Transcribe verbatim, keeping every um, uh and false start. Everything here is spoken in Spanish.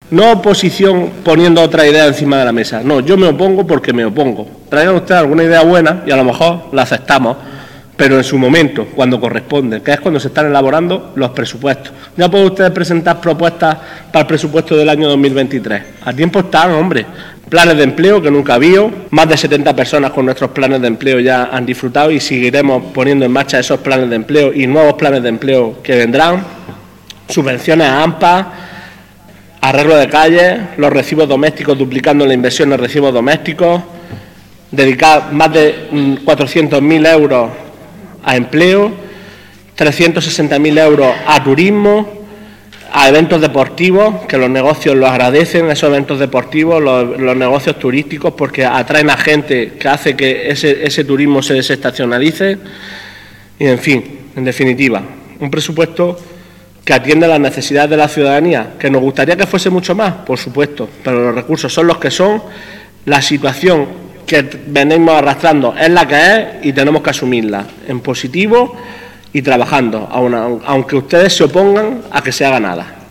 No oposición poniendo otra idea encima de la mesa. No, yo me opongo porque me opongo. Traigan ustedes alguna idea buena y a lo mejor la aceptamos, pero en su momento, cuando corresponde, que es cuando se están elaborando los presupuestos. Ya pueden ustedes presentar propuestas para el presupuesto del año dos mil veintitrés. A tiempo están, hombre. Planes de empleo que nunca había. Más de setenta personas con nuestros planes de empleo ya han disfrutado y seguiremos poniendo en marcha esos planes de empleo y nuevos planes de empleo que vendrán. Subvenciones a AMPA, arreglo de calles, los recibos domésticos, duplicando la inversión en recibos domésticos, dedicar más de cuatrocientos mil euros a empleo, trescientos sesenta mil euros a turismo, a eventos deportivos, que los negocios los agradecen, esos eventos deportivos, los, los negocios turísticos, porque atraen a gente que hace que ese, ese turismo se desestacionalice. Y, en fin, en definitiva, un presupuesto que atiende a las necesidades de la ciudadanía, que nos gustaría que fuese mucho más, por supuesto, pero los recursos son los que son, la situación que venimos arrastrando es la que es y tenemos que asumirla en positivo y trabajando, aunque ustedes se opongan a que se haga nada.